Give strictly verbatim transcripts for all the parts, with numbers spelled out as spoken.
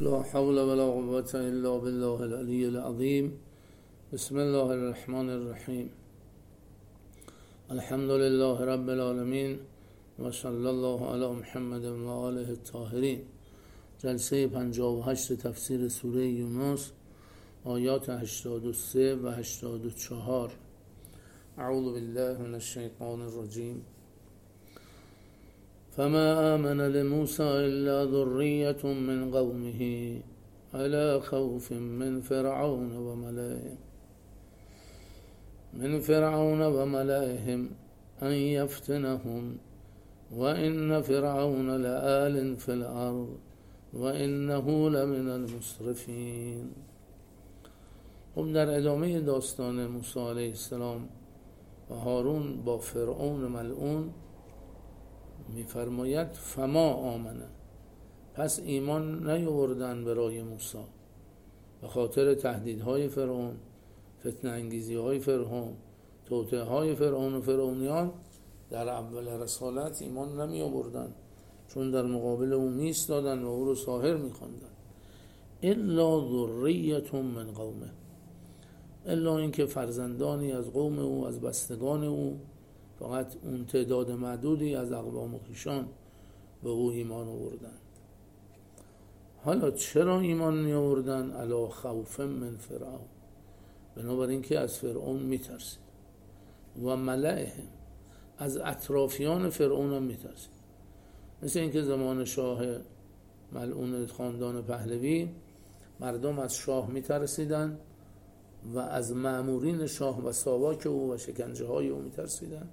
لا حول ولا قوة إلا بالله العلي العظيم. بسم الله الرحمن الرحیم. الحمد لله رب العالمین و صلی الله علی محمد و آله الطاهرین. جلسه پنجاه و هشت تفسیر سوره یونس، آیات هشتاد و سه و هشتاد و چهار. اعوذ بالله من الشیطان الرجیم. فما آمن لموسى إلا ذرية من قومه على خوف من فرعون وملئهم من فرعون وملئهم أن يفتنهم وإن فرعون لآل في الأرض وإنه لمن المسرفين. خب در ادامه داستان موسی علیه السلام و هارون با فرعون ملعون می‌فرماید فما آمنه، پس ایمان نیاوردن برای موسی به خاطر تهدیدهای فرعون، فتنه انگیزی‌های فرعون، توطئه‌های فرعون و فرعونیان. در اول رسالت ایمان نمی آوردن چون در مقابل او می‌ایستادن و او رو ساحر می‌خواندن. الا ذریة من قومه، الا اینکه فرزندانی از قوم او، از بستگان او، فقط اون تعداد معدودی از اقوام و خویشان به او ایمان آوردند. حالا چرا ایمان می آوردن؟ علی خوف من فرعون، بنابراین که از فرعون میترسید و ملئهم، از اطرافیان فرعون هم میترسید. مثل اینکه زمان شاه ملعون خاندان پهلوی مردم از شاه میترسیدن و از مأمورین شاه و ساواک او و شکنجه های او میترسیدن.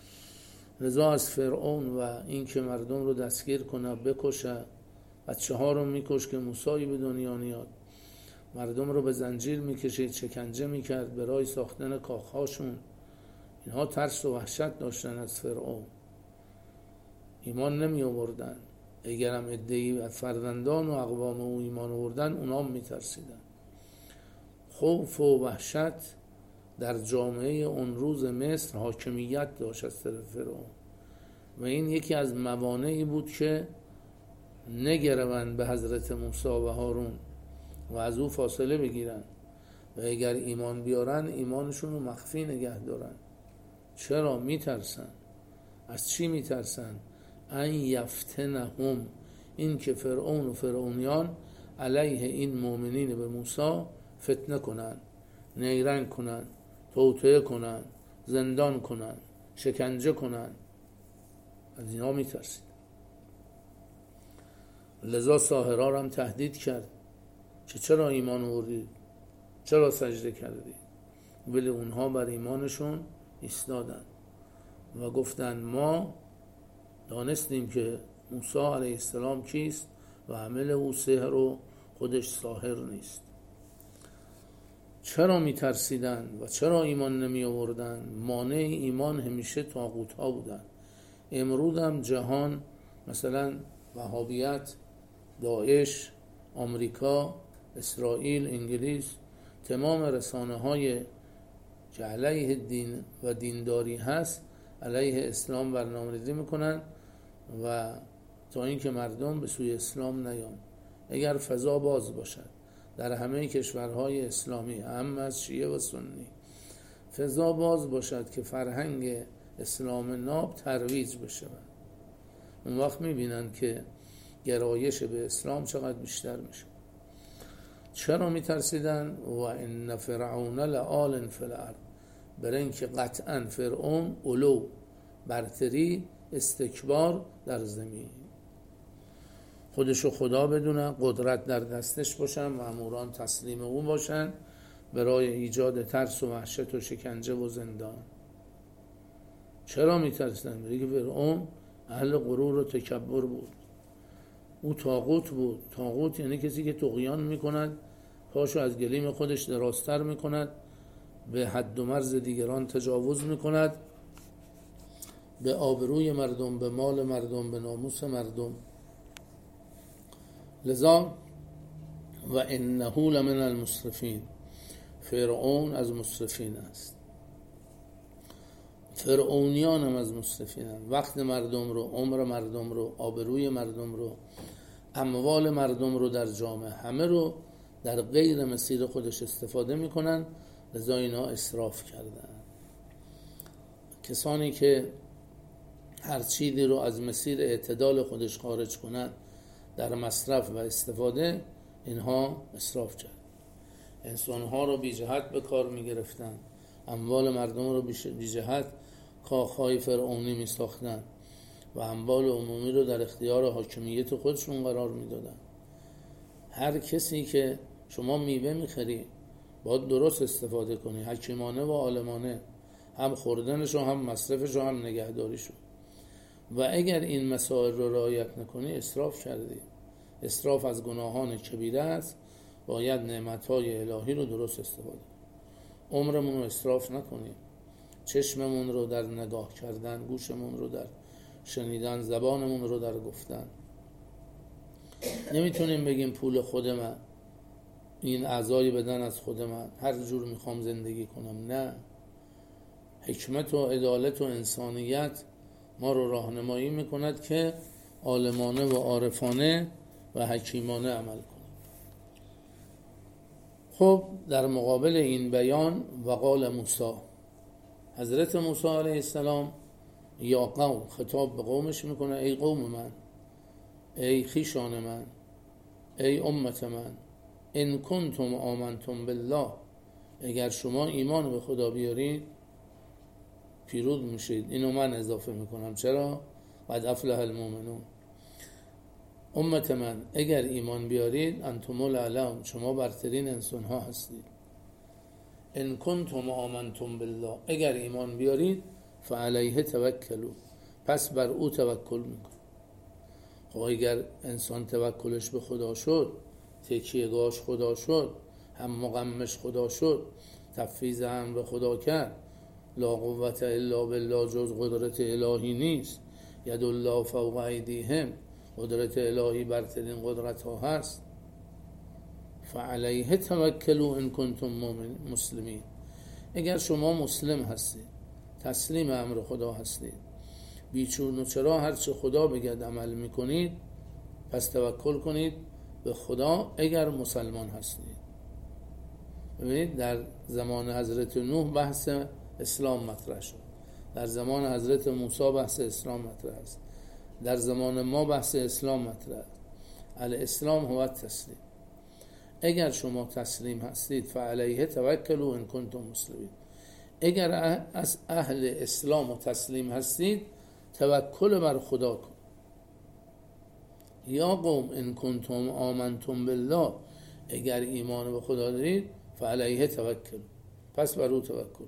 لذا از فرعون و این که مردم رو دستگیر کنه، بکشه، بچه ها رو میکش که موسی به دنیا نیاد، مردم رو به زنجیر میکشید، شکنجه میکرد برای ساختن کاخهاشون. اینها ترس و وحشت داشتن از فرعون، ایمان نمی آوردن. اگرم عده‌ای از فرزندان و اقوام او ایمان آوردن، اونا هم میترسیدن. خوف و وحشت در جامعه اون روز مصر حاکمیت داشت از طرف فرعون و این یکی از موانعی بود که نگروند به حضرت موسی و هارون و از او فاصله بگیرن و اگر ایمان بیارن ایمانشون رو مخفی نگه دارن. چرا میترسن؟ از چی میترسن؟ ان یفتنهم، این که فرعون و فرعونیان علیه این مؤمنین به موسی فتنه کنن، نیرنگ کنن، توطئه کنن، زندان کنن، شکنجه کنن. از اینا میترسید. لذا ساحرها هم تهدید کرد که چرا ایمان آوردید، چرا سجده کردید، ولی اونها بر ایمانشون ایستادن و گفتن ما دانستیم که موسی علیه السلام کیست و عمل او سحر و خودش ساحر نیست. چرا می ترسیدن و چرا ایمان نمی آوردن؟ مانع ایمان همیشه طاغوت ها بودن. امروز هم جهان، مثلا وهابیت، داعش، آمریکا، اسرائیل، انگلیس، تمام رسانه های که علیه دین و دینداری هست علیه اسلام برنامه‌ریزی میکنن و تا اینکه مردم به سوی اسلام نیان. اگر فضا باز باشد در همه کشورهای اسلامی، هم از شیعه و سنی، فضا باز باشد که فرهنگ اسلام ناب ترویج بشه، اون وقت میبینن که گرایش به اسلام چقدر بیشتر میشه. چرا میترسیدن؟ و ان فرعون لآل فی الارض، برای اینکه قطعا فرعون علو، برتری، استکبار در زمین، خودشو خدا بدونه، قدرت در دستش باشن، مأموران تسلیم او باشن برای ایجاد ترس و وحشت و شکنجه و زندان. چرا میترسن؟ برای که فرعون اهل غرور و تکبر بود. او طاغوت بود. طاغوت یعنی کسی که طغیان میکند، پاشو از گلیم خودش درازتر میکند، به حد و مرز دیگران تجاوز میکند، به آبروی مردم، به مال مردم، به ناموس مردم. لذا و انه لمن المسرفین، فرعون از مسرفین است. فرعونیان هم از مسرفین هستند. وقت مردم رو، عمر مردم رو، آبروی مردم رو اموال مردم رو در جامعه همه رو در غیر مسیر خودش استفاده میکنن، لذا اینا اسراف کردن. کسانی که هر چیزی رو از مسیر اعتدال خودش خارج کنن در مصرف و استفاده، اینها اسراف کرد. انسانها رو بی جهت به کار می گرفتن، اموال مردم رو بی جهت کاخهای فرعونی می ساختن و اموال عمومی رو در اختیار حاکمیت خودشون قرار می دادن. هر کسی که شما میوه می خری باید درست استفاده کنی، حکیمانه و عالمانه، هم خوردنش و هم مصرفش و هم نگهداریش. و اگر این مسائل رو رعایت نکنی اسراف کردی. اسراف از گناهان کبیره است. باید نعمتهای الهی رو درست استفاده کنیم. عمرمون رو اسراف نکنیم. چشممون رو در نگاه کردن، گوشمون رو در شنیدن، زبانمون رو در گفتن. نمیتونیم بگیم پول خود من، این اعضای بدن از خود من، هر جور میخوام زندگی کنم. نه، حکمت و عدالت و انسانیت ما رو راهنمایی میکند که عالمانه و عارفانه و حکیمانه عمل کنیم. خب در مقابل این بیان وقال موسی، حضرت موسی علیه السلام یا قوم خطاب به قومش میکنه: ای قوم من، ای خیشان من، ای امت من، ان کنتم آمنتم بالله، اگر شما ایمان به خدا بیارید پیروز میشید. اینو من اضافه میکنم. چرا؟ قد افلح المؤمنون. امت من، اگر ایمان بیارید، انتم الاعلون، شما برترین انسان ها هستید. ان کنتم آمنتم بالله، اگر ایمان بیارید، فعلیه توکلوا، پس بر او توکل میکن. خب اگر انسان توکلش به خدا شد، تکیهگاهش خدا شد، هم مقامش خدا شد، تفویض هم به خدا کرد، لا قوت الا بالله، جز قدرت الهی نیست، ید الله فوق ایدیهم، قدرت الهی برترین قدرت ها هست. فعلیه توکلوا ان کنتم مسلمین، اگر شما مسلم هستید، تسلیم امر خدا هستید، بیچون و چرا هرچه خدا بگد عمل میکنید، پس توکل کنید به خدا اگر مسلمان هستید. ببینید در زمان حضرت نوح بحث اسلام مطرح شد، در زمان حضرت موسی بحث اسلام مطرح است، در زمان ما بحث اسلام مطرح است. الاسلام هو التسلیم. اگر شما تسلیم هستید، فعلیه توکلوا ان کنتم مسلمین، اگر از اهل اسلام و تسلیم هستید، توکل بر خدا کن. یا قوم ان کنتم آمنتم بالله، اگر ایمان به خدا دارید، فعلیه توکل، پس بر او توکل.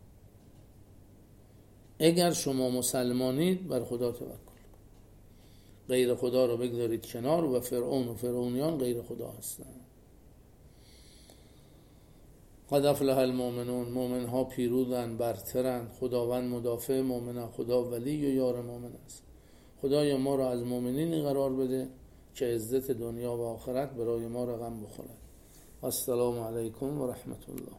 اگر شما مسلمانید، بر خدا توکل. غیر خدا رو بگذارید کنار، و فرعون و فرعونیان غیر خدا هستند. قد افلح المؤمنون، مؤمن ها پیروزند، برترند. خداوند مدافع مؤمنان، خدا ولی و یار مؤمن است. خدایا ما را از مؤمنین قرار بده که عزت دنیا و آخرت برای ما رقم بخورد. السلام علیکم و رحمت الله.